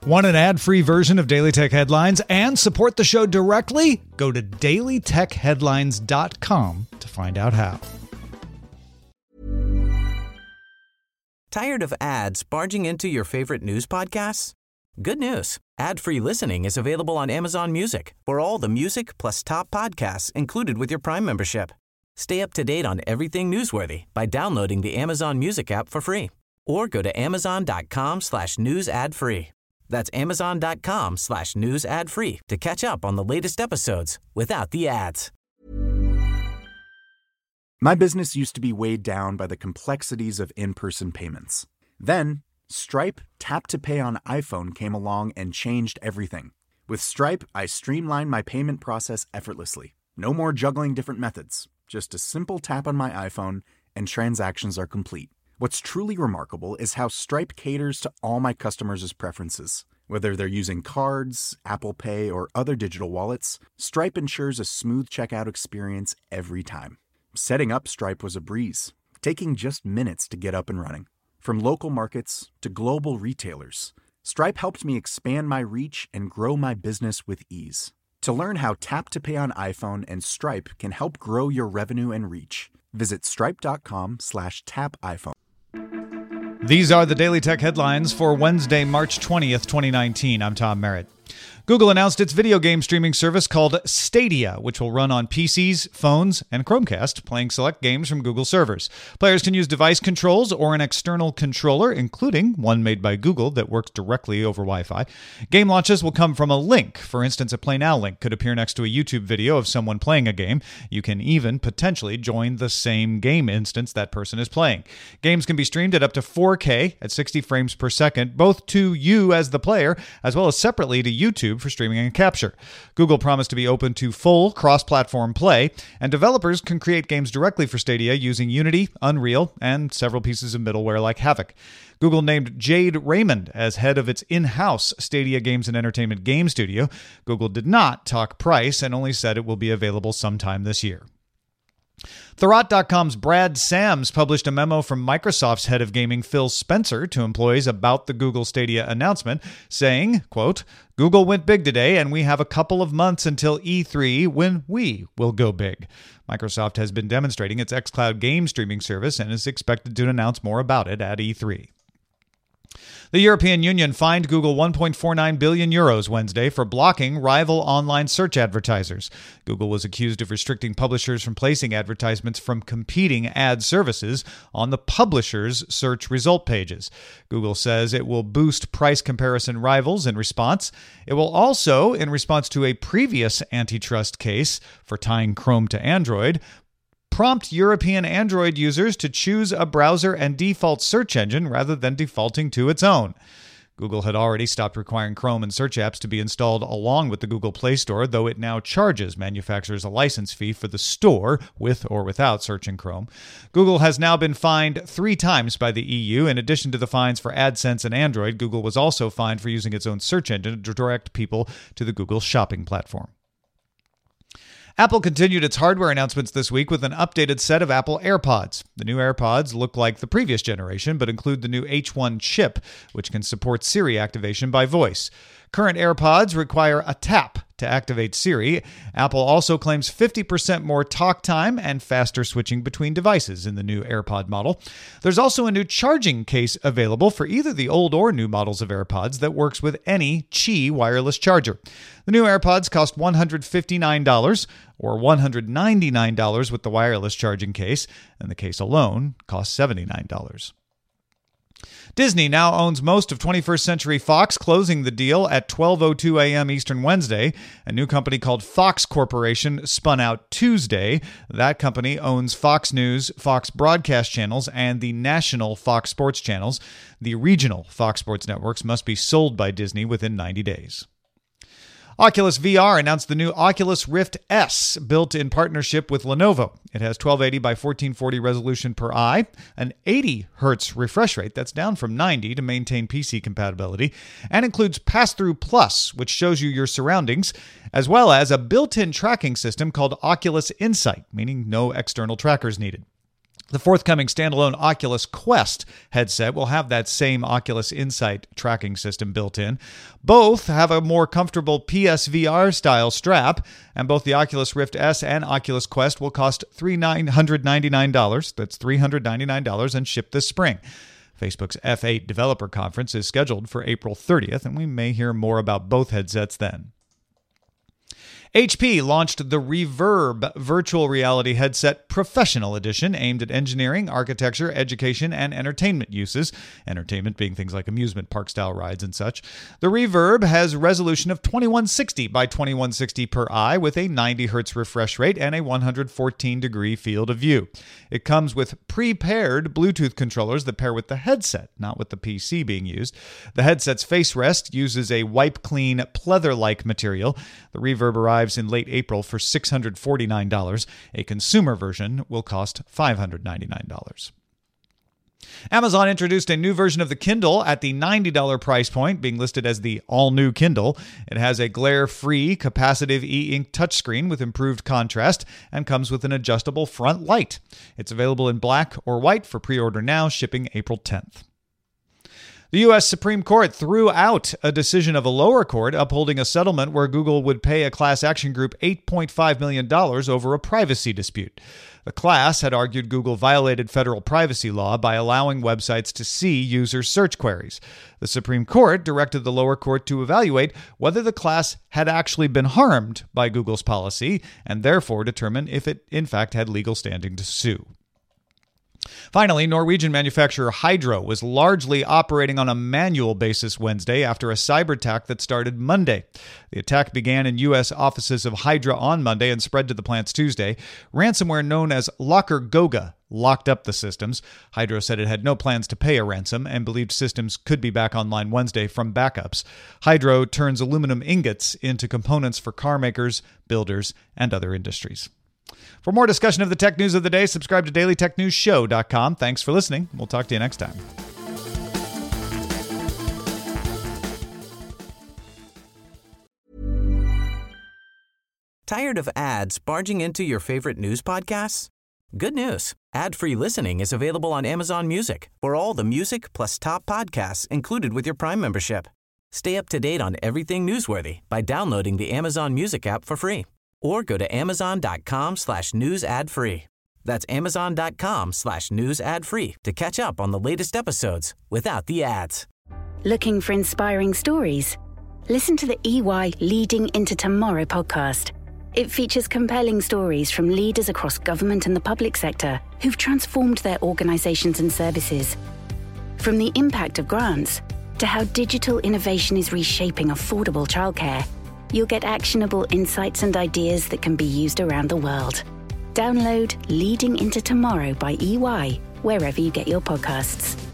Want an ad-free version of Daily Tech Headlines and support the show directly? Go to dailytechheadlines.com to find out how. Tired of ads barging into your favorite news podcasts? Good news. Ad-free listening is available on Amazon Music for all the music plus top podcasts included with your Prime membership. Stay up to date on everything newsworthy by downloading the Amazon Music app for free or go to amazon.com/news ad free. That's amazon.com/news ad free to catch up on the latest episodes without the ads. My business used to be weighed down by the complexities of in-person payments. Then, Stripe Tap to Pay on iPhone came along and changed everything. With Stripe, I streamlined my payment process effortlessly. No more juggling different methods. Just a simple tap on my iPhone and transactions are complete. What's truly remarkable is how Stripe caters to all my customers' preferences. Whether they're using cards, Apple Pay, or other digital wallets, Stripe ensures a smooth checkout experience every time. Setting up Stripe was a breeze, taking just minutes to get up and running. From local markets to global retailers, Stripe helped me expand my reach and grow my business with ease. To learn how Tap to Pay on iPhone and Stripe can help grow your revenue and reach, visit stripe.com/tapiphone. These are the Daily Tech Headlines for Wednesday, March 20th, 2019. I'm Tom Merritt. Google announced its video game streaming service called Stadia, which will run on PCs, phones, and Chromecast, playing select games from Google servers. Players can use device controls or an external controller, including one made by Google that works directly over Wi-Fi. Game launches will come from a link. For instance, a Play Now link could appear next to a YouTube video of someone playing a game. You can even potentially join the same game instance that person is playing. Games can be streamed at up to 4K at 60 frames per second, both to you as the player, as well as separately to YouTube for streaming and capture. Google promised to be open to full cross-platform play, and developers can create games directly for Stadia using Unity, Unreal, and several pieces of middleware like Havok. Google named Jade Raymond as head of its in-house Stadia Games and Entertainment game studio. Google did not talk price and only said it will be available sometime this year. Thurrott.com's Brad Sams published a memo from Microsoft's head of gaming Phil Spencer to employees about the Google Stadia announcement, saying, quote, "Google went big today, and we have a couple of months until E3 when we will go big." Microsoft has been demonstrating its xCloud game streaming service and is expected to announce more about it at E3. The European Union fined Google 1.49 billion euros Wednesday for blocking rival online search advertisers. Google was accused of restricting publishers from placing advertisements from competing ad services on the publishers' search result pages. Google says it will boost price comparison rivals in response. It will also, in response to a previous antitrust case for tying Chrome to Android, prompt European Android users to choose a browser and default search engine rather than defaulting to its own. Google had already stopped requiring Chrome and search apps to be installed along with the Google Play Store, though it now charges manufacturers a license fee for the store, with or without search in Chrome. Google has now been fined 3 times by the EU. In addition to the fines for AdSense and Android, Google was also fined for using its own search engine to direct people to the Google Shopping platform. Apple continued its hardware announcements this week with an updated set of Apple AirPods. The new AirPods look like the previous generation, but include the new H1 chip, which can support Siri activation by voice. Current AirPods require a tap to activate Siri. Apple also claims 50% more talk time and faster switching between devices in the new AirPod model. There's also a new charging case available for either the old or new models of AirPods that works with any Qi wireless charger. The new AirPods cost $159 or $199 with the wireless charging case, and the case alone costs $79. Disney now owns most of 21st Century Fox, closing the deal at 12:02 a.m. Eastern Wednesday. A new company called Fox Corporation spun out Tuesday. That company owns Fox News, Fox Broadcast Channels, and the national Fox Sports channels. The regional Fox Sports networks must be sold by Disney within 90 days. Oculus VR announced the new Oculus Rift S, built in partnership with Lenovo. It has 1280 by 1440 resolution per eye, an 80 hertz refresh rate, that's down from 90 to maintain PC compatibility, and includes Pass-Through Plus, which shows you your surroundings, as well as a built-in tracking system called Oculus Insight, meaning no external trackers needed. The forthcoming standalone Oculus Quest headset will have that same Oculus Insight tracking system built in. Both have a more comfortable PSVR-style strap, and both the Oculus Rift S and Oculus Quest will cost $399. That's $399 and ship this spring. Facebook's F8 developer conference is scheduled for April 30th, and we may hear more about both headsets then. HP launched the Reverb Virtual Reality Headset Professional Edition, aimed at engineering, architecture, education, and entertainment uses. Entertainment being things like amusement park-style rides and such. The Reverb has a resolution of 2160 by 2160 per eye with a 90 Hz refresh rate and a 114-degree field of view. It comes with pre-paired Bluetooth controllers that pair with the headset, not with the PC being used. The headset's face rest uses a wipe-clean, pleather-like material. The Reverb arrives in late April for $649. A consumer version will cost $599. Amazon introduced a new version of the Kindle at the $90 price point, being listed as the all-new Kindle. It has a glare-free capacitive e-ink touchscreen with improved contrast and comes with an adjustable front light. It's available in black or white for pre-order now, shipping April 10th. The U.S. Supreme Court threw out a decision of a lower court upholding a settlement where Google would pay a class action group $8.5 million over a privacy dispute. The class had argued Google violated federal privacy law by allowing websites to see user search queries. The Supreme Court directed the lower court to evaluate whether the class had actually been harmed by Google's policy and therefore determine if it, in fact, had legal standing to sue. Finally, Norwegian manufacturer Hydro was largely operating on a manual basis Wednesday after a cyber attack that started Monday. The attack began in U.S. offices of Hydro on Monday and spread to the plants Tuesday. Ransomware known as Locker Goga locked up the systems. Hydro said it had no plans to pay a ransom and believed systems could be back online Wednesday from backups. Hydro turns aluminum ingots into components for car makers, builders, and other industries. For more discussion of the tech news of the day, subscribe to dailytechnewsshow.com. Thanks for listening. We'll talk to you next time. Tired of ads barging into your favorite news podcasts? Good news. Ad-free listening is available on Amazon Music for all the music plus top podcasts included with your Prime membership. Stay up to date on everything newsworthy by downloading the Amazon Music app for free. Or go to amazon.com/news ad free. That's amazon.com/news ad free to catch up on the latest episodes without the ads. Looking for inspiring stories? Listen to the EY Leading into Tomorrow podcast. It features compelling stories from leaders across government and the public sector who've transformed their organizations and services. From the impact of grants to how digital innovation is reshaping affordable childcare, you'll get actionable insights and ideas that can be used around the world. Download Leading into Tomorrow by EY wherever you get your podcasts.